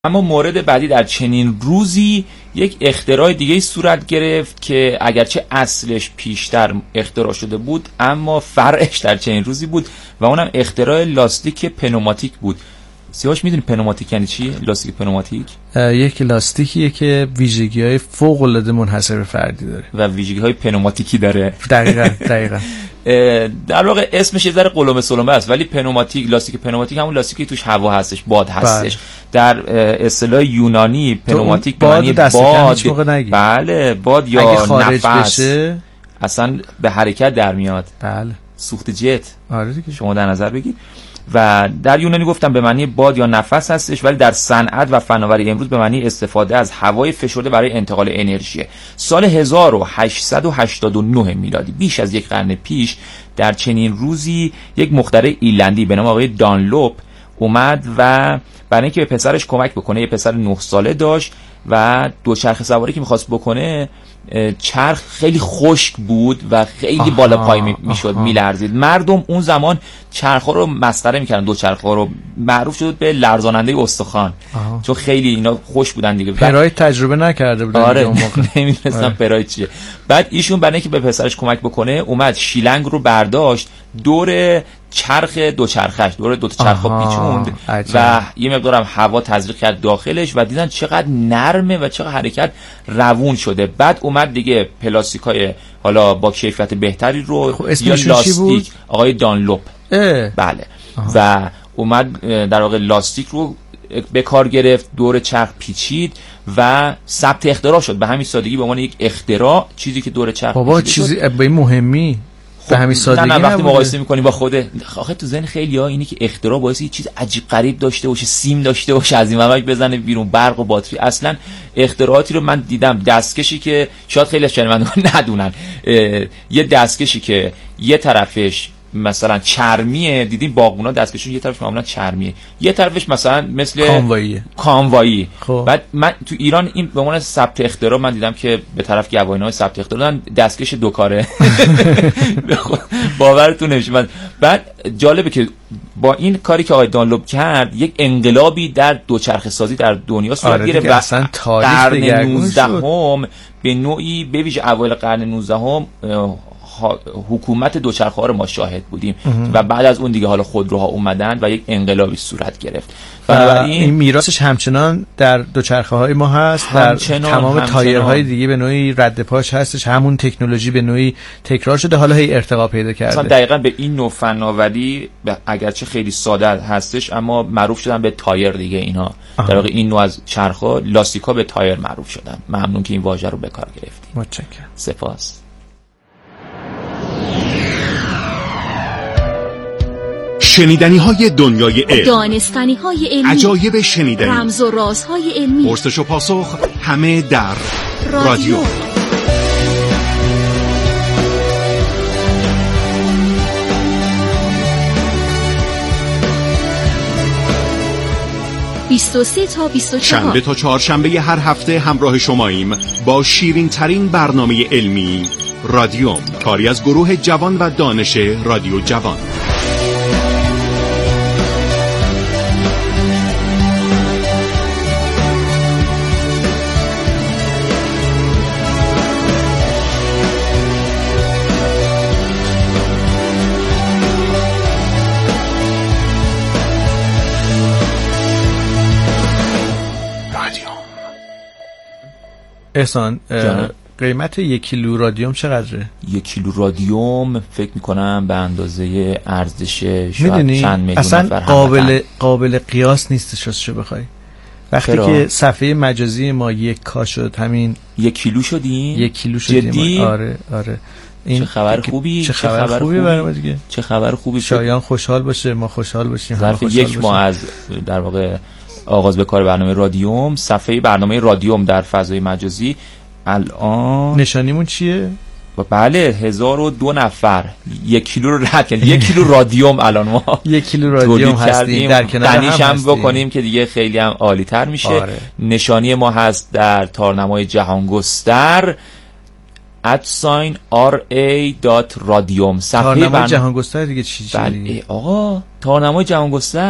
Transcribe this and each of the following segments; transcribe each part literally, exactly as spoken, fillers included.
اما مورد بعدی، در چنین روزی یک اختراع دیگه صورت گرفت که اگرچه اصلش پیشتر اختراع شده بود اما فرعش در چنین روزی بود و اونم اختراع لاستیک پنوماتیک بود. سیاوش میدونی پنوماتیک یعنی چی؟ لاستیک پنوماتیک یک لاستیکیه که ویژگی‌های فوق‌العاده منحصر به فردی داره و ویژگی‌های پنوماتیکی داره. دقیقاً دقیقاً. در واقع اسمش یه ذره قلمه سلمه است، ولی پنوماتیک، لاستیک پنوماتیک همون لاستیکی توش هوا هستش، باد هستش. در اصطلاح یونانی پنوماتیک به معنی باد، بله باد یا نفس بشه اصلا به حرکت در میاد. بله سوخت جت. آره دیگه شما در نظر بگید. و در یونانی گفتم به معنی باد یا نفس هستش، ولی در صنعت و فناوری امروز به معنی استفاده از هوای فشرده برای انتقال انرژی. سال هزار و هشتصد و هشتاد و نه میلادی، بیش از یک قرن پیش، در چنین روزی یک مخترع ایرلندی به نام آقای دانلوپ اومد و برای اینکه به پسرش کمک بکنه، یه پسر نه ساله داشت و دوچرخه سواری که می‌خواست بکنه، چرخ خیلی خشک بود و خیلی آها، بالا پای می میشد، میلرزید. مردم اون زمان چرخ‌ها رو مسخره می‌کردن، دو چرخ‌ها رو، معروف شد به لرزاننده استخوان، چون خیلی اینا خوش بودن دیگه. پرای تجربه نکرده بودن. آره اون موقع نمی‌دونستم پرای چیه. بعد ایشون برای اینکه به پسرش کمک بکنه اومد شیلنگ رو برداشت، دور چرخ دوچرخش، دور دو تا چرخ پیچوند و یه مقدارم هوا تزریق کرد داخلش و دیدن چقدر نرمه و چقدر حرکت روون شده. بعد اومد دیگه پلاستیکای حالا با کیفیت بهتری رو یا لاستیک، آقای دانلوپ بله آها. و اومد در واقع لاستیک رو به کار گرفت، دور چرخ پیچید و ثبت اختراع شد. به همین سادگی به عنوان یک اختراع، چیزی که دور چرخ بابا چیزی به مهمی به همین سادگی نه نه وقتی مقایسه می‌کنی با خوده، آخه تو ذهن خیلی‌ها اینی که اختراع باعث یه چیز عجیب غریب داشته باشه، سیم داشته باشه، از این ممک بزنه بیرون، برق و باتری. اصلا اختراعاتی رو من دیدم، دستکشی که شاید خیلی از شنوندگان ندونن، یه دستکشی که یه طرفش مثلا چرمیه، دیدین باغبونا دستکشون یه طرفش معمولا چرمیه، یه طرفش مثلا مثل کاموایی کاموایی. بعد من تو ایران این به عنوان ثبت اختراع من دیدم که به طرف گواهینامه ثبت اختراع دادن، دستکش دو کاره. باورتون نمیشه. بعد جالبه که با این کاری که آقای دانلوپ کرد یک انقلابی در دوچرخه سازی در دنیا صورت گرفت و اصلا قرن نوزدهم به نوعی به ویژه اوایل قرن نوزدهم حکومت دوچرخه‌ها رو ما شاهد بودیم و بعد از اون دیگه حالا خودروها اومدن و یک انقلابی صورت گرفت. بنابراین این میراثش همچنان در دوچرخه‌های ما هست، در تمام تایرهای دیگه به نوعی رد پاش هستش، همون تکنولوژی به نوعی تکرار شده، حالا هی ارتقا پیدا کرده. مثلا دقیقاً به این نوع فناوری اگرچه خیلی ساده هستش اما معروف شدن به تایر دیگه. اینا در واقع این نوع از چرخ‌ها، لاستیک‌ها به تایر معروف شدن. ممنون که این واژه رو به کار گرفتید. متشکرم. سپاس. شنیدنی های دنیای علم، دانستنی های علمی، عجایب شنیدنی، رمز و رازهای علمی، پرسش و پاسخ، همه در رادیو, رادیو. بیست و سه تا بیست و چهار شنبه تا چهارشنبه هر هفته همراه شماییم با شیرین ترین برنامه علمی رادیوم، کاری از گروه جوان و دانش رادیو جوان. احسان قیمت یک کیلو رادیوم چقدره؟ یک کیلو رادیوم فکر میکنم به اندازه ارزش شاید چند میلیون اصلا قابل قابل قیاس نیستش راستشو بخوای. وقتی خرا. که صفحه مجازی ما یک کا شد، همین یک کیلو شدیم، یک کیلو شدیم. جدی؟ آره آره. این چه خبر خوبی، چه خبر, خبر خوبی برام دیگه. چه خبر خوبی. شایان خوشحال باشه، ما خوشحال باشیم. ظرف یک ماه از در واقع آغاز به کار برنامه رادیوم، صفحه برنامه رادیوم در فضای مجازی الان نشانیمون چیه؟ بله هزار و دو نفر یک کیلو رو رد کردیم. یک کیلو رادیوم الان ما یک کیلو رادیوم هستیم، در کنار هم هستیم. بکنیم که دیگه خیلی هم عالی تر میشه. آره. نشانی ما هست در تارنمای جهانگستر ات ساین آر ای دات رادیوم. صفحه تارنمای جهانگستر دیگه چی چی؟ بله آقا تارنمای جهانگستر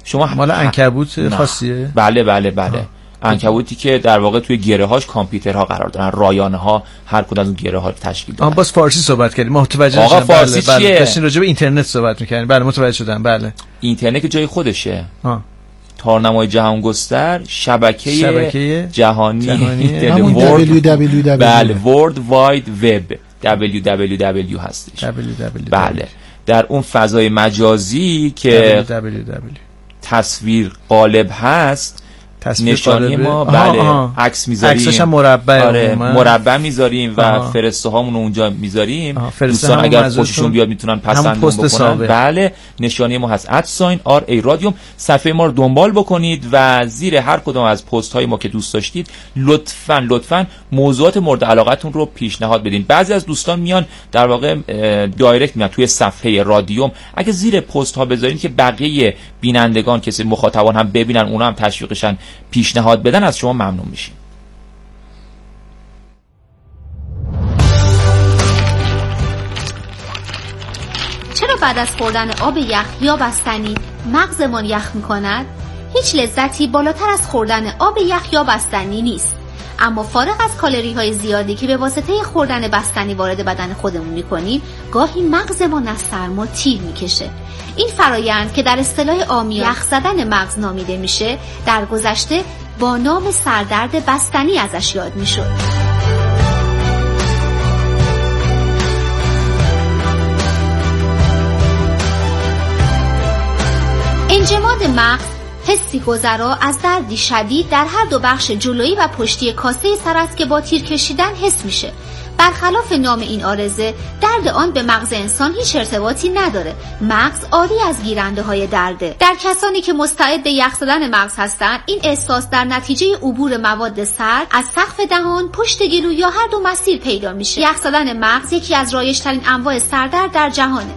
شما مال عنکبوت خاصیه؟ بله بله بله. عنکبوتی که در واقع توی گره هاش کامپیوترها قرار دارن، رایانه ها هر کدوم از اون گره ها رو تشکیل دادن. آ باز فارسی صحبت کردیم، متوجه آقا فارسی بله چیه؟ بله. داشتین راجع به اینترنت صحبت می‌کردین. بله متوجه شدم. بله اینترنت که جای خودشه. ها. تارنمای جهان گستر، شبکه, شبکه جهانی, جهانی. همون دبلیو دبلیو دبلیو بله ورلد واید وب دبلیو دبلیو دبلیو هستش. دبلیو دبلیو بله در اون فضای مجازی که دبلیو دبلیو تصویر قالب هست، نشانی ما بله عکس میذاریم، عکسش هم مربع، آره مربع میذاریم و فرسته هامون رو اونجا میذاریم. دوستان اگر خوششون بیاد میتونن پسند بکنن. بله نشانی ما هست ات ساین آر ای رادیوم. صفحه ما رو دنبال بکنید و زیر هر کدوم از پست های ما که دوست داشتید لطفاً لطفاً موضوعات مورد علاقتون رو پیشنهاد بدین. بعضی از دوستان میان در واقع دایرکت میان توی صفحه رادیوم، اگه زیر پست ها بذارین که بقیه بینندگان کسی مخاطبان هم ببینن، اونا هم تشویقشن پیشنهاد بدن، از شما ممنون میشیم. چرا بعد از خوردن آب یخ یا بستنی مغزمان یخ میکند؟ هیچ لذتی بالاتر از خوردن آب یخ یا بستنی نیست. اما فارغ از کالری های زیادی که به واسطه خوردن بستنی وارد بدن خودمون میکنیم، گاهی مغزمان از سرما تیر میکشه. این فرایند که در اصطلاح عامی یخ زدن مغز نامیده میشه، در گذشته با نام سردرد بستنی ازش یاد میشد. انجماد مغز حسی گذرا از دردی شدید در هر دو بخش جلویی و پشتی کاسه سر است که با تیر کشیدن حس میشه. برخلاف نام این عارضه، درد آن به مغز انسان هیچ ارتباطی نداره. مغز عاری از گیرنده های درده. در کسانی که مستعد یخ زدن مغز هستند، این احساس در نتیجه عبور مواد سرد از سقف دهان، پشت گلو یا هر دو مسیر پیدا میشه. یخ زدن مغز یکی از رایج‌ترین انواع سردرد در جهانه.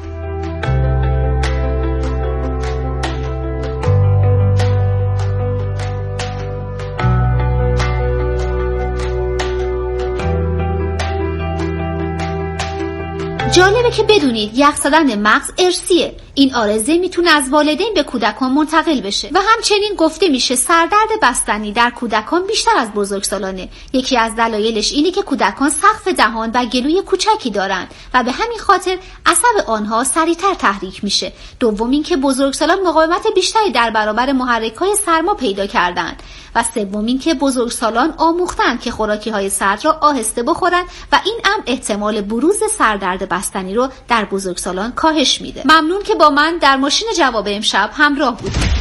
جالبه که بدونید یخ زدن مغز ارثیه. این عارضه میتونه از والدین به کودکان منتقل بشه و همچنین گفته میشه سردرد بستنی در کودکان بیشتر از بزرگسالانه. یکی از دلایلش اینه که کودکان سقف دهان و گلوی کوچکی دارن و به همین خاطر عصب آنها سریعتر تحریک میشه. دوم این که بزرگسالان مقاومت بیشتری در برابر محرک‌های سرما پیدا کردن و سوم این که بزرگسالان آموختن که خوراکی‌های سرد را آهسته بخورن و این امر احتمال بروز سردرد بستنی رو در بزرگسالان کاهش میده. ممنون که با من در ماشین جواب امشب همراه بودید.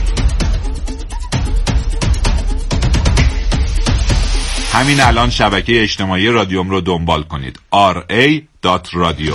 همین الان شبکه اجتماعی رادیوم رو دنبال کنید. آر ای دات رادیو.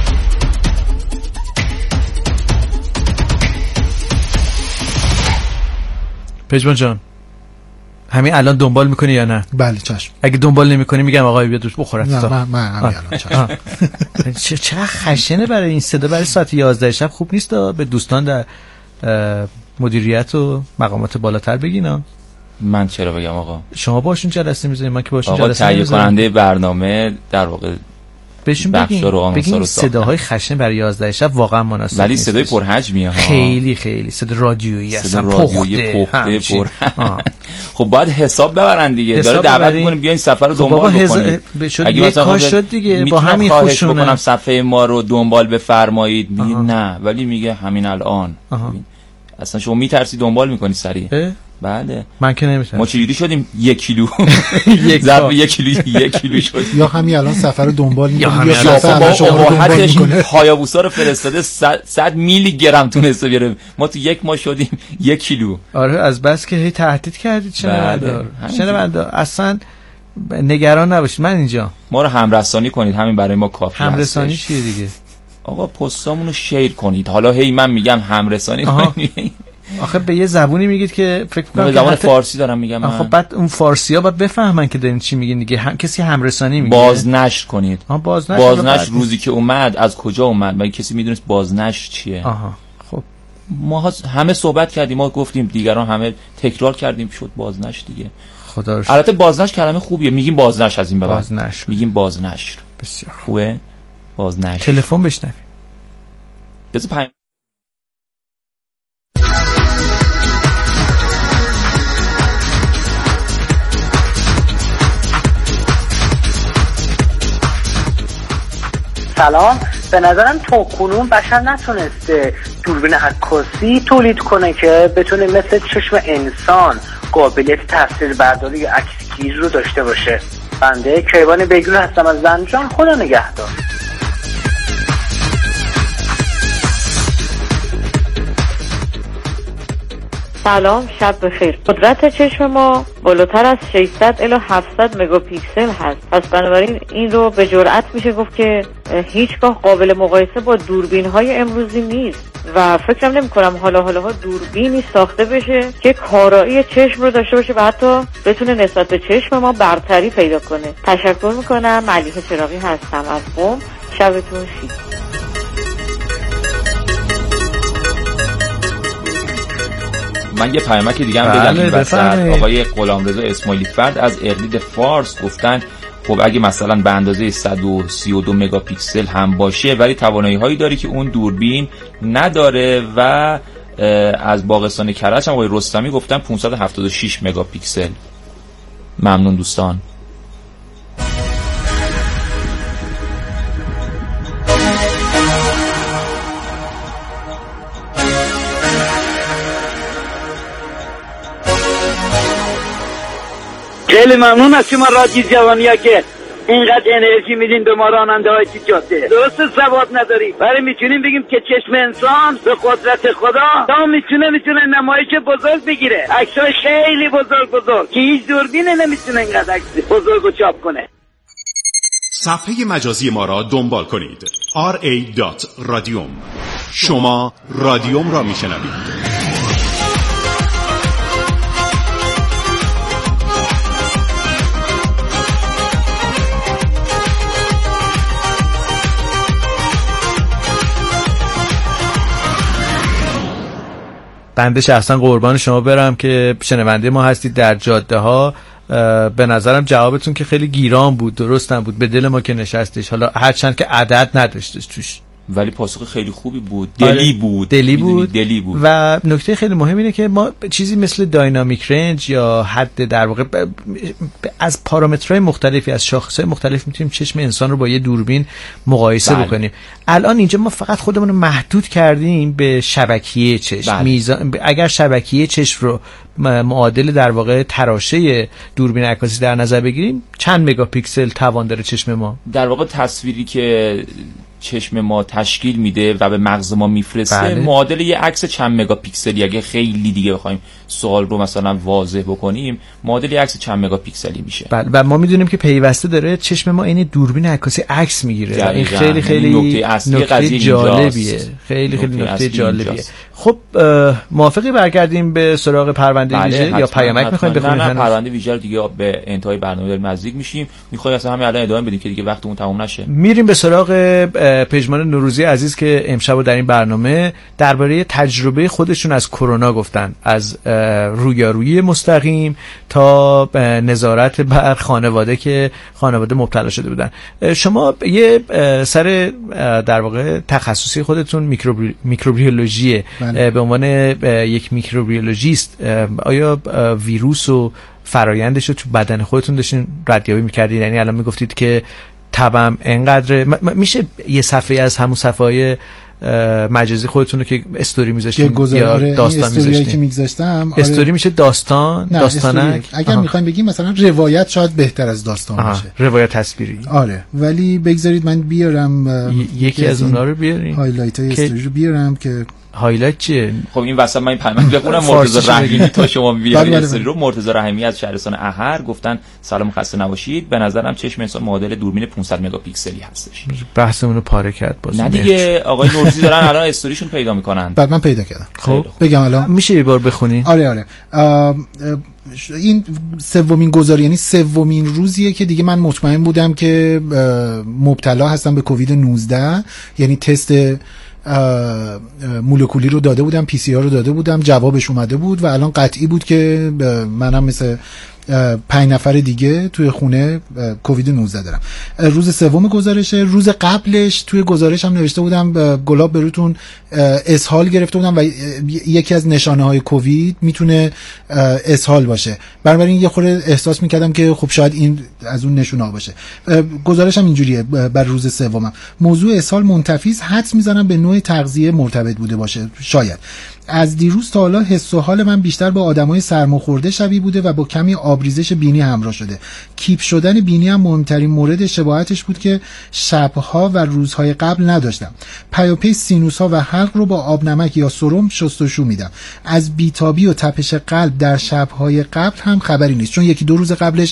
پژمان جان همین الان دنبال میکنی یا نه؟ بله چشم. اگه دنبال نمیکنی میگم آقای بیاد بخورت. نه من من همین الان چشم. چه چقدر خشنه برای این صدا، برای ساعت یازده شب خوب نیست به دوستان در مدیریت و مقامات بالاتر بگینا. من چرا بگم آقا؟ شما باشون جلسه میذارید، من که باشون جلسه میذارم. آقا تهیه کننده برنامه در واقع بهشون بگین بگین صداهای خشن برای یازده شب واقعا مناسب ولی صدای پرحجمیه ها. خیلی خیلی صدا رادیویی اصلا پخته پخته پر. خب باید حساب ببرن دیگه، داره دعوت میکنه بیاین سفر رو دنبال بکنید. اگه مثلا شد دیگه با همین خوشونه بکنم صفحه ما رو دنبال بفرمایید، میگه نه ولی میگه همین الان. اصلا شما میترسی دنبال میکنی سریع. بله من که نمیتونم. ما چجوری شدیم یک کیلو ضرب یک کیلو یک کیلو شد. یا همین الان سفر رو دنبال می‌کنه یا سفر شما رو دنبال می‌کنه. هایابوسا رو فرستاده صد میلی گرم تونسته بیاره، ما تو یک ماه شدیم یک کیلو. آره از بس که هی تهدید کردید شنوندار شنوندار اصلا نگران نباشید من اینجا. ما رو همرسانی کنید، همین برای ما کافی. همرسانی چیه دیگه آقا؟ پستامون رو شیر کنید. حالا هی من میگم همرسانی کنید، آخه به یه زبونی میگید که فکر کنم به زبان فارسی دارم میگم من. خب بعد اون فارسی‌ها باید بفهمن که دارین چی میگین دیگه. هم کسی همرسانی میگه بازنشر کنید. آها بازنشر بازنشر روزی که اومد از کجا اومد؟ مگه کسی میدونست بازنشر چیه؟ آها خب ما همه صحبت کردیم، ما گفتیم، دیگران همه تکرار کردیم، شد بازنشر دیگه. خدا رو البته بازنشر کلمه خوبیه، میگیم بازنشر از این به بعد بازنشر میگیم بازنشر. بسیار خوبه بازنشر. تلفن بشنویم. بذار پیام سلام. به نظرم تا کنون بشر نتونسته دوربین عکاسی تولید کنه که بتونه مثل چشم انسان قابلیت تصویر برداری یا عکسگیری رو داشته باشه. بنده کیوان بیگون هستم از زنجان. خدا نگهدار. سلام، شب بخیر. قدرت چشم ما بالاتر از ششصد الی هفتصد مگاپیکسل هست، پس بنابراین این رو به جرئت میشه گفت که هیچگاه قابل مقایسه با دوربین های امروزی نیست و فکرم نمی کنم حالا حالا ها دوربینی ساخته بشه که کارایی چشم رو داشته باشه و حتی بتونه نسبت به چشم ما برتری پیدا کنه. تشکر میکنم. ملیحه چراغی هستم از قم. شبتون شید. من یه پیامک دیگه هم بدم این وسط. آقای غلامرضا اسماعیلی فرد از اقلید فارس گفتن خب اگه مثلا به اندازه صد و سی و دو مگاپیکسل هم باشه ولی توانایی هایی داری که اون دوربین نداره. و از باغستان کرج هم آقای رستمی گفتن پانصد و هفتاد و شش مگاپیکسل. ممنون دوستان. خیلی ممنون از شما رادیو جوانیا که اینقدر انرژی میدین به ما راننده های جاده. درست سواد نداری ولی میتونیم بگیم که چشم انسان به قدرت خدا تا میتونه میتونه نمایش بزرگ بگیره، عکسای خیلی بزرگ بزرگ که هیچ دوربینه نمیتونه اینقدر عکس بزرگو چاپ کنه. صفحه مجازی ما را دنبال کنید آر ای دات رادیوم. شما رادیوم را میشنوید. بنده شخصا قربان شما برم که شنونده ما هستید در جاده ها. به نظرم جوابتون که خیلی گیران بود، درستم بود، به دل ما که نشستش، حالا هرچند که عدد نداشتش توش، ولی پاسخ خیلی خوبی بود. دلی بود دلی بود دلی بود. و نکته خیلی مهم اینه که ما چیزی مثل داینامیک رنج یا حد در واقع از پارامترهای مختلفی، از شاخصهای مختلف میتونیم چشم انسان رو با یه دوربین مقایسه بله. بکنیم. الان اینجا ما فقط خودمون رو محدود کردیم به شبکیه چشم. بله. میزان اگر شبکیه چشم رو معادل در واقع تراشه دوربین عکاسی در نظر بگیریم، چند مگاپیکسل توان داره چشم ما؟ در واقع تصویری که چشم ما تشکیل میده و به مغز ما میفرسته بله. معادل یه عکس چند مگاپیکسلی. اگه خیلی دیگه بخوایم سوال رو مثلا واضح بکنیم، معادل یه عکس چند مگاپیکسلی میشه. بله. و ما میدونیم که پیوسته داره چشم ما این دوربین عکاسی عکس میگیره. این خیلی خیلی نکته اصلی قضیه جالبیه. خیلی خیلی نکته جالبیه. خب موافقی برگردیم به سراغ پرونده بله، ویژه یا پیامک میخوایم بخونیم؟ نه نه پرونده ویژه رو دیگه به انتهای برنامه داریم نزدیک میشیم. میخوایم اصلا همین الان ادامه بدیم که دیگه وقتمون تموم نشه. میریم به سراغ پژمان نوروزی عزیز که امشب در این برنامه درباره تجربه خودشون از کرونا گفتن، از رویارویی مستقیم تا نظارت بر خانواده که خانواده مبتلا شده بودن. شما یه سر در واقع تخصصی خودتون میکروبی... میکروبیولوژیه. به عنوان یک میکروبیولوژیست آیا ویروس و فرایندش رو تو بدن خودتون داشتین ردیابی میکردین؟ یعنی الان میگفتید که تبم اینقدر م- م- میشه یه صفحه از همون صفحه‌های مجازی خودتون رو که استوری میذاشتین یا داستان میذاشتین که میذاشتم آره. استوری میشه داستان داستانک. اگر میخوایم بگیم مثلا روایت شاید بهتر از داستان باشه، روایت تصویری. آره ولی بگذارید من بیارم ی- یکی از اونها رو بیارین، هایلایت های استوری رو بیارم که هایلایت چیه؟ خب این واسه من این پیام بخونم. مرتضی رحیمی تا شما بیارید استوری رو. مرتضی رحیمی از شهرستان احر گفتن سلام خسته نباشید، به نظرم چشم انسان معادل دوربین پانصد مگاپیکسلی هستش. بحثمون رو پاره کرد باز. نه دیگه آقای نورزی دارن الان استوریشون پیدا میکنن. بعد من پیدا کردم. خب بگم الان میشه یه بار بخونی؟ آره آره آه این سومین گزارش، یعنی سومین روزیه که دیگه من مطمئن بودم که مبتلا هستم به کووید نوزده. یعنی تست مولکولی رو داده بودم، پی سی آر رو داده بودم، جوابش اومده بود و الان قطعی بود که منم مثل پنج نفر دیگه توی خونه کووید نوزده دارم. روز سوم گزارشه. روز قبلش توی گزارش هم نوشته بودم گلاب بروتون اسهال گرفته بودم و یکی از نشانه های کووید میتونه اسهال باشه، بنابراین یه خورده احساس میکردم که خب شاید این از اون نشونه ها باشه. گزارشم اینجوریه بر روز سومم. موضوع اسهال منتفیز، حدس میزنم به نوع تغذیه مرتبط بوده باشه شاید. از دیروز تا حالا حس و حال من بیشتر با آدمای سرماخورده شبیه بوده و با کمی آبریزش بینی همراه شده. کیپ شدن بینی هم مهمترین مورد شباهتش بود که شبها و روزهای قبل نداشتم. پیاپی سینوس‌ها و حلق رو با آب نمک یا سرم شستشو میدم. از بیتابی و تپش قلب در شبهای قبل هم خبری نیست، چون یکی دو روز قبلش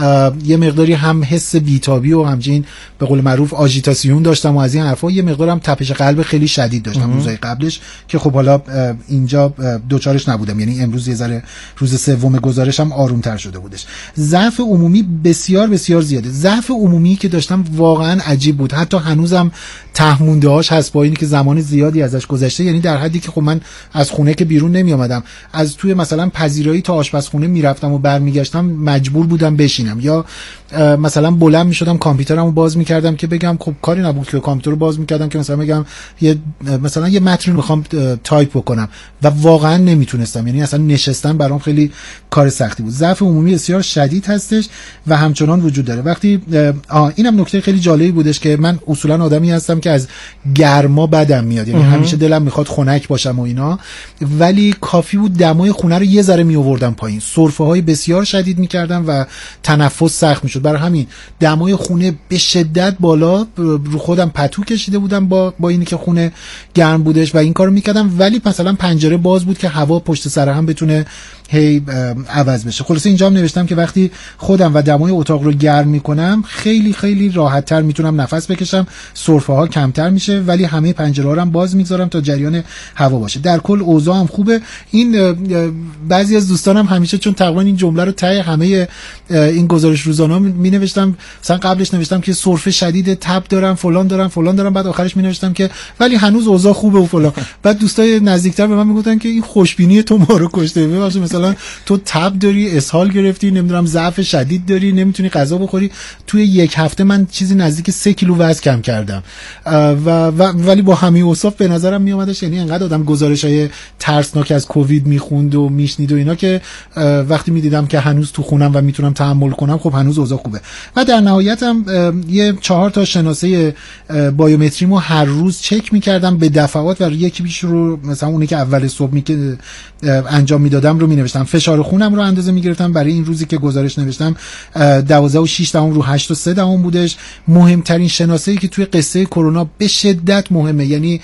یه مقداری هم حس بیتابی و همچنین به قول معروف آژیتاسیون داشتم و از این حرفا، یه مقدارم تپش قلب خیلی شدید داشتم روزهای قبلش که خب حالا اینجا دوچارش نبودم، یعنی امروز یه ذره روز سوم گزارشم آرومتر شده بودش. ضعف عمومی بسیار بسیار زیاده. ضعف عمومی که داشتم واقعا عجیب بود، حتی هنوزم تهمونده هاش هست با اینی که زمان زیادی ازش گذشته، یعنی در حدی که خب من از خونه که بیرون نمی آمدم، از توی مثلا پذیرایی تا آشپزخونه میرفتم و برمیگشتم مجبور بودم بشینم، یا مثلا بلند میشدم کامپیوترمو باز میکردم که بگم خب کاری نبود که کامپیوتر رو باز میکردم که مثلا بگم یه مثلا یه متن میخوام تایپ بکنم و واقعا نمیتونستم، یعنی اصلا نشستن برام خیلی کار سختی بود. ضعف عمومی بسیار شدید هستش و همچنان وجود داره. وقتی آه اینم نکته خیلی جالبی بودش که من اصولا آدمی هستم که از گرما بدم میاد، یعنی همیشه دلم میخواد خنک باشم و اینا، ولی کافی بود دمای خونه رو یه ذره میآوردم پایین، سرفه های بسیار شدید میکردم و تنفس سخت میشد. برای همین دمای خونه به شدت بالا، رو خودم پتو کشیده بودم با با اینی که خونه گرم بودش و این کارو میکردم، ولی مثلا پنجره باز بود که هوا پشت سر هم بتونه هی عوض بشه. خلاصه اینجا هم نوشتم که وقتی خودم و دمای اتاق رو گرم میکنم خیلی خیلی راحت تر میتونم نفس بکشم، سرفه ها کمتر میشه، ولی همه پنجره ها رو هم باز میذارم تا جریان هوا باشه. در کل اوضاع هم خوبه. این بعضی از دوستانم همیشه چون تقریبا این جمله رو ته همه این گزارش روزانه می نوشتم، مثلا قبلش نوشتم که سرفه شدید، تب دارم، فلان دارم فلان دارم، بعد آخرش می نوشتم که ولی هنوز اوضاع خوبه و فلان. بعد دوستای نزدیکتر به من میگفتن که این خوشبینی تو ما رو کشته. ببخشید مثلا تو تب داری، اسهال گرفتی، نمیدونم ضعف شدید داری، نمیتونی غذا بخوری. توی یک هفته من چیزی نزدیک سه کیلو وزن کم کردم و, و ولی با همه اوصاف به نظرم می اومدش، یعنی انقدر آدم گزارشای ترسناک از کووید میخوند و میشنید و اینا که وقتی میدیدم که هنوز تو خونم و میتونم تحمل کنم، خب هنوز اوضاع خوبه. و در نهایت هم یه چهار تا شناسه بایومتریمو هر روز چک میکردم به دفعات و یکی بیش رو مثلا اونی که اول صبح می که انجام میدادم رو مینوشتم. فشار خونم رو اندازه میگرفتم. برای این روزی که گزارش نوشتم دوازده و شش دهم رو هشت و سه دهم بودش. مهمترین شناسه‌ای که توی قصه کرونا به شدت مهمه، یعنی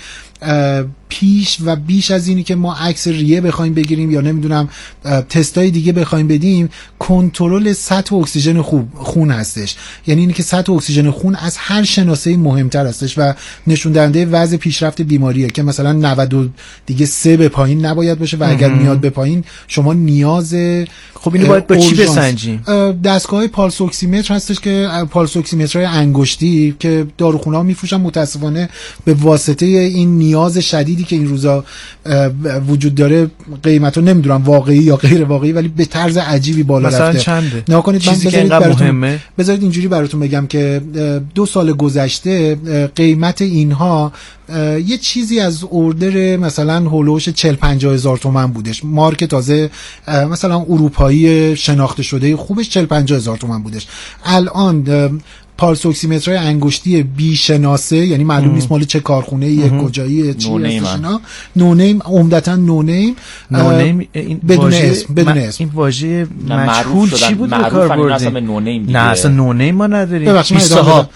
پیش و بیش از اینی که ما عکس ریه بخوایم بگیریم یا نمیدونم تستای دیگه بخوایم بدیم، کنترل سطح اکسیژن خوب خون هستش. یعنی اینی که سطح اکسیژن خون از هر شناسه‌ای مهمتر هستش و نشون دهنده وضع پیشرفت بیماریه که مثلا نود دیگه سه به پایین نباید باشه و اگر میاد به پایین شما نیاز خب اینو باید با چی بسنجیم؟ دستگاه پالس اکسیمتر هستش که پالس اکسیمترهای انگشتی که داروخونه‌ها میفروشن، متاسفانه به واسطه این نیاز شدیدی که این روزا وجود داره قیمتو نمیدونم واقعی یا غیر واقعی ولی به طرز عجیبی بالا رفته. مثلا چنده؟ نه کنید من بذارید براتون بذارید اینجوری براتون بگم که دو سال گذشته قیمت اینها یه چیزی از اوردر مثلا هولوش چهل پنجاه هزار تومان بودش. مارک تازه مثلا اروپایی شناخته شده خوبش چهل پنجاه هزار تومان بودش. الان پالس اکسیمترهای انگشتی بی شناسه، یعنی معلوم نیست مال چه کارخونه ایه، کجاییه، چی هستش اینا، نو نیم، عمدتاً نو نیم، نو نیم بدون اسم، بدون اسم. این واژه مجهول چی بود به کار بردیم؟ نه اصلا نو نیم ما نداریم. بیست ها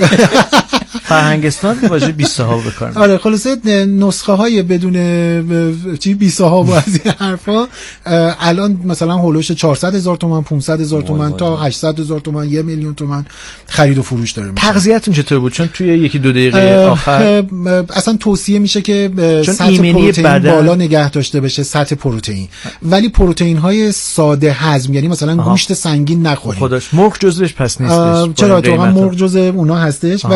فرهنگستان واژه بیست ها به کار. آره خلاصه نسخه های بدون چی بیست ها و از این حرفا الان مثلا هولوش چهارصد هزار تومان، پانصد هزار تومان تا هشتصد هزار تومان، یک میلیون تومان خرید و فروش داره. تغذیه‌تون چطور بود؟ چون توی یکی دو دقیقه آخر اصلا توصیه میشه که سطح پروتئین بالا نگه داشته بشه، سطح پروتئین، ولی پروتئین های ساده هضم، یعنی مثلا آها. گوشت سنگین نخورید. خودش مرغ جزوش پس نیستش. چرا؟ تو هم مرغ جزء اونا هستش آها. ولی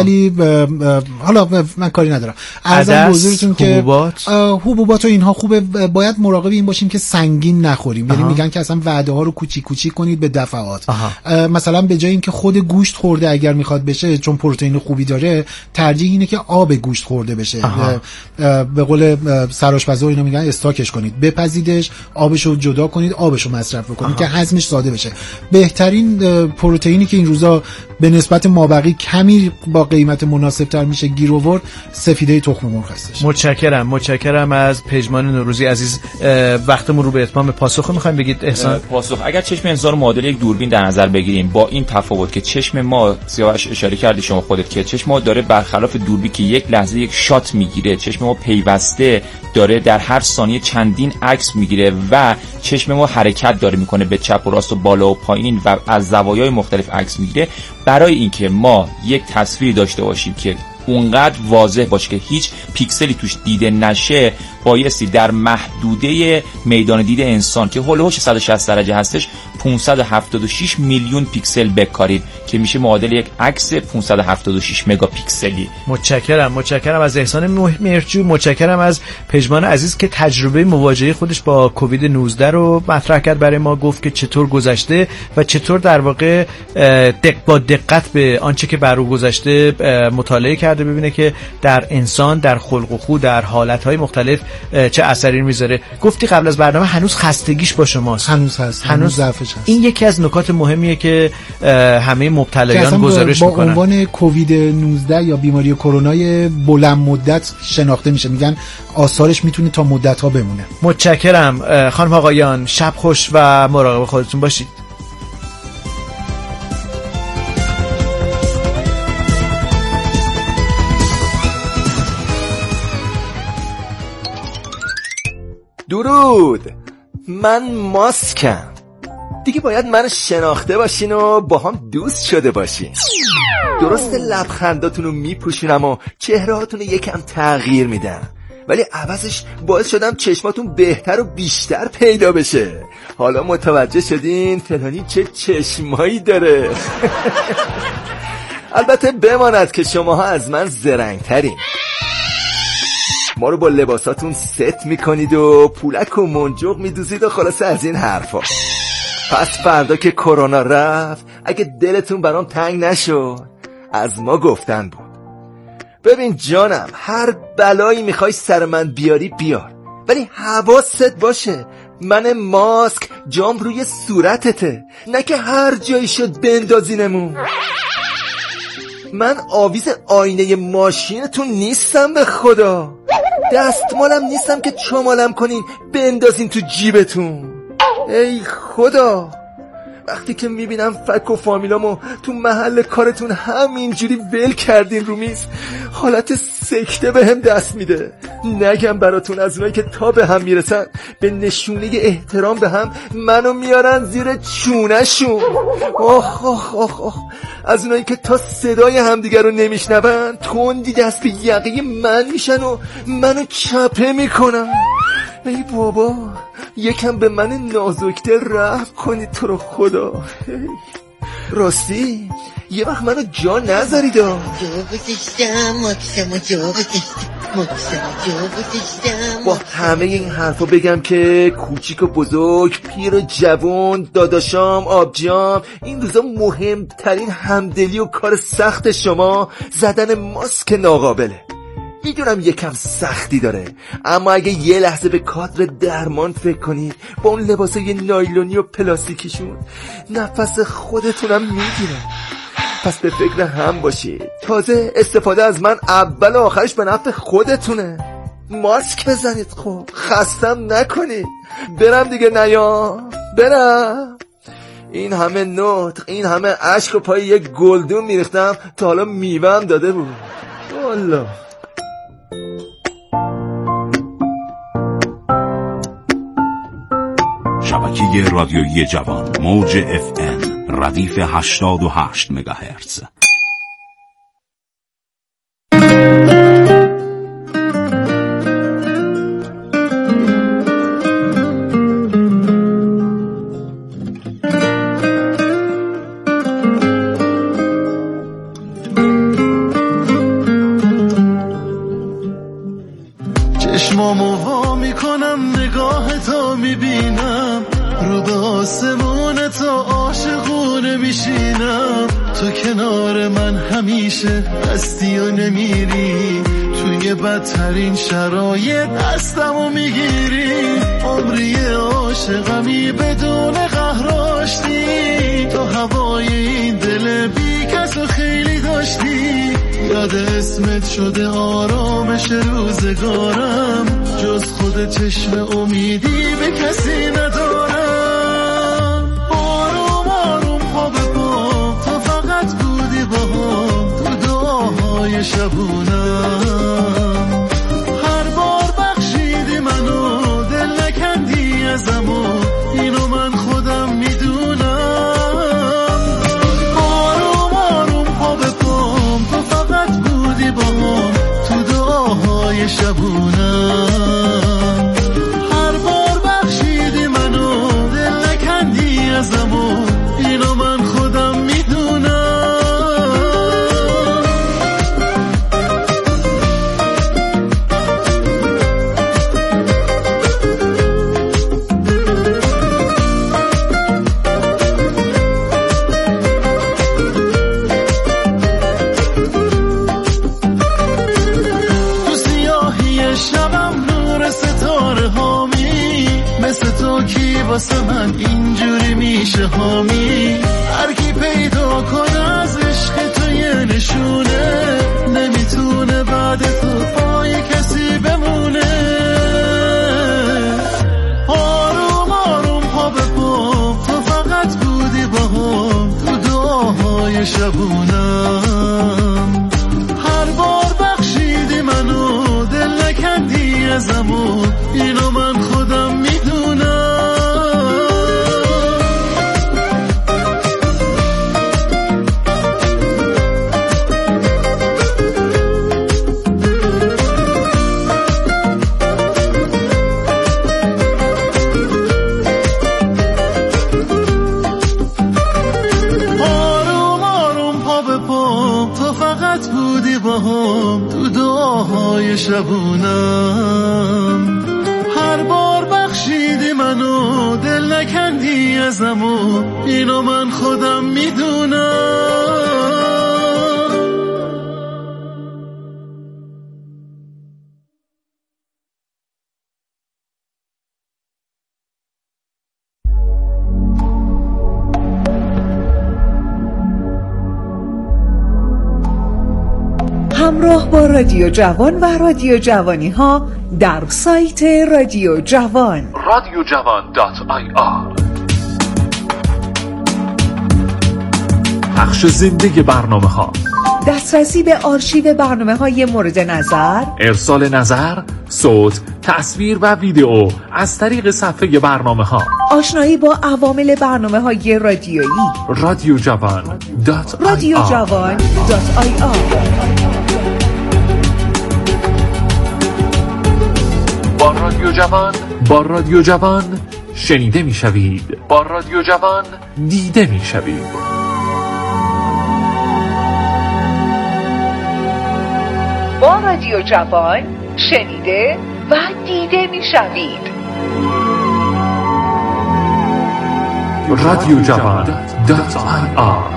حالا من کاری ندارم، ارزم حضورتون که حبوبات حبوبات و اینها خوبه. باید مراقب این باشیم که سنگین نخوریم. یعنی میگن که اصلا وعده ها رو کوچیک کوچیک کنید به دفعات. مثلا به جای اینکه خود گوشت خورده اگر میخواد بشه چون پروتئین خوبی داره، ترجیح اینه که آب گوشت خورده بشه. به قول سرآشپزا اینا میگن استاکش کنید، بپزیدش، آبشو جدا کنید، آبشو مصرف بکنید که هضمش ساده بشه. بهترین پروتئینی که این روزا به نسبت مابقی کمی با قیمت مناسب‌تر میشه گیر آورد، سفیده تخم مرغ هستش. متشکرم متشکرم از پژمان نوروزی عزیز. وقتمون رو به اتمام پاسخ می‌خوایم بگید احسان. پاسخ اگر چشم انسان رو معادل یک دوربین در نظر بگیریم، با این تفاوت که چشم ما، سیاوش اشاره کردی شما خودت، که چشم ما داره برخلاف دوربین که یک لحظه یک شات میگیره، چشم ما پیوسته داره در هر ثانیه چندین عکس میگیره و چشم ما حرکت داره میکنه به چپ و راست و بالا و پایین و از زوایای مختلف عکس میگیره. برای اینکه ما یک تصویری داشته باشیم که اونقدر واضح باشه که هیچ پیکسلی توش دیده نشه، بایستی در محدوده میدان دید انسان که هولوش صد و شصت درجه هستش پانصد و هفتاد و شش میلیون پیکسل بکارید که میشه معادل یک عکس پانصد و هفتاد و شش مگاپیکسلی. متشکرم متشکرم از احسان مهرجو، متشکرم از پژمان عزیز که تجربه مواجهه خودش با کووید نوزده رو مطرح کرد برای ما، گفت که چطور گذشته و چطور در واقع دق با دقت به آنچه که بر او گذشته مطالعه کرده، ببینه که در انسان، در خلق و خو، در حالتهای مختلف چه اثری میذاره. گفتی قبل از برنامه هنوز خستگیش با شماست. هنوز هست، هنوز ضعفش هست. این یکی از نکات مهمیه که همه مبتلایان گزارش با میکنن. با عنوان کووید نوزده یا بیماری کرونای بلند مدت شناخته میشه، میگن آثارش میتونه تا مدت ها بمونه. متشکرم خانم آقایان، شب خوش و مراقب خودتون باشید. درود، من ماسکم. دیگه باید منو شناخته باشین و با هم دوست شده باشین. درست لبخنداتون رو میپوشونم و چهرهاتون رو یکم تغییر میدم، ولی عوضش باعث شدم چشماتون بهتر و بیشتر پیدا بشه. حالا متوجه شدین فلانی چه چشمایی داره. البته بماند که شماها از من زرنگترین. ما رو با لباساتون ست میکنید و پولک و منجوق میدوزید و خلاصه از این حرفا. پس فردا که کرونا رفت، اگه دلتون برام تنگ نشد، از ما گفتن بود. ببین جانم، هر بلایی میخوای سر من بیاری بیار، ولی حواست باشه من ماسک جام روی صورتته، نه که هر جایی شد بندازینمون. من آویز آینه ماشینتون نیستم به خدا، دستمالم نیستم که چمالم کنین بندازین تو جیبتون. ای خدا، وقتی که میبینم فک و فامیلامو تو محل کارتون همینجوری ول کردین رو میز، حالت سکته به هم دست میده. نگم براتون از اونایی که تا به هم میرسن به نشونه احترام به هم منو میارن زیر چونشون. آخ آخ آخ آخ، از اونایی که تا صدای همدیگر رو نمیشنون تندی دست به یقه من میشن و منو چپه میکنن. ای بابا، یکم به من نازکتر رحم کنید تو رو خدا. راستی یه وقت منو جا نذارید. جا بودشتم ماکسمو جا بودشتم ماکسمو جا بودشتم. با همه این حرفا بگم که کوچیک و بزرگ، پیر و جوان، داداشام، آبجام، این روزا مهمترین همدلی و کار سخت شما زدن ماسک ناقابله. میدونم یکم سختی داره، اما اگه یه لحظه به کادر درمان فکر کنید با اون لباسای نایلونی و پلاستیکیشون، نفس خودتونم میگیره. پس به فکر هم باشید. تازه استفاده از من اول و آخرش به نفع خودتونه. ماسک بزنید، خب خستم نکنید. برم دیگه نیا، برم. این همه نطق، این همه عشق و پای یک گلدون میریختم تا حالا میوه‌ام داده بود. والله شبکه رادیویی جوان، موج اف ام، ردیف هشتاد و هشت مگاهرتز. تو کنار من همیشه هستی و نمیری، توی بدترین شرایط دستمو میگیری. عمری عاشقمی بدون قهراشتی، تو هوای این دل بی کسو خیلی داشتی. یاد اسمت شده آرامش روزگارم، جز خود چشم امیدی به کسی ندارم. آروم آروم پا به پا تو فقط بودی باهم، تو دعاهای شبونم. هر بار بخشیدی منو، دل نکندی ازمو، اینو من خودم میدونم. آروم آروم پا به پام تو فقط بودی باهم، تو دعاهای شبونم. هر بار بخشیدی منو، دل نکندی ازمو، اینو من خودم میدونم. واسه من اینجوری میشه حامی، هر کی پیدا کنه از عشق تو یه نشونه، نمیتونه بعد تو پای کسی بمونه. آروم آروم پا به پا تو فقط بودی باهم، تو دعاهای شبونم. هر بار بخشیدی منو، دل نکندی ازمو، اینو من خودم میدونم. تو دعاهای شبونم. هر بار بخشیدی منو، دل نکندی ازمو، اینو من خودم میدونم. همراه با رادیو جوان و رادیو جوانی ها در سایت رادیو جوان رادیو جوان دات آی آر. پخش زنده برنامه ها، دسترسی به آرشیو برنامه های مورد نظر، ارسال نظر، صوت، تصویر و ویدئو از طریق صفحه برنامه ها، آشنایی با عوامل برنامه های رادیویی. رادیو جوان دات رادیو جوان دات آی آر. با رادیو جوان با رادیو جوان شنیده میشوید، با رادیو جوان دیده میشوید. با رادیو جوان شنیده و دیده میشوید. رادیو جوان دات آی آر.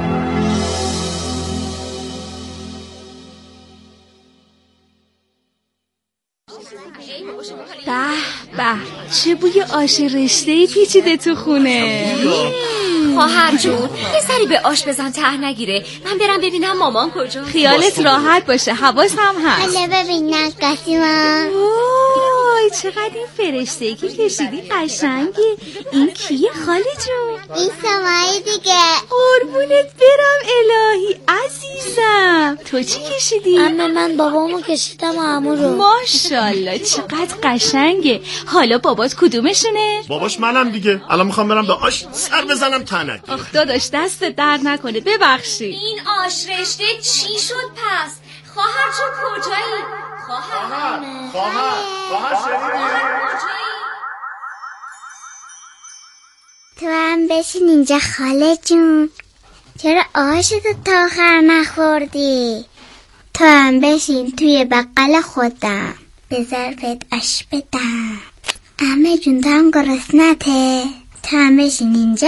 به به، چه بوی آش رشته‌ای پیچیده تو خونه. خواهر جون یه سری به آش بزن ته نگیره، من برم ببینم مامان کجا. خیالت راحت باشه، حواسم هست. حالا ببین نقاشی‌ام. وای چقدر این فرشته‌ای که کشیدی قشنگه. این کیه خاله جون؟ این سماعی دیگه. قربونت برم الهی عزیزم. تو چی کشیدی؟ عمه من بابامو کشیدم و عمو رو. ماشاءالله چقدر قشنگه. حالا بابات کدومشونه؟ باباش منم دیگه. الان میخوام برم به آش سر بزنم تنک. آخ داداش دست درد نکنه، ببخشید. این آش رشته چی شد پس؟ خواهر چون کجایی؟ خواهر خواهر خواهر شنیدی؟ تو هم بشین اینجا خاله جون. چرا آشتو تا آخر نخوردی؟ تو هم بشین توی بقل خودم، به ظرفت آش بدم. عمه جون تو هم گرسنته؟ تو هم بشین اینجا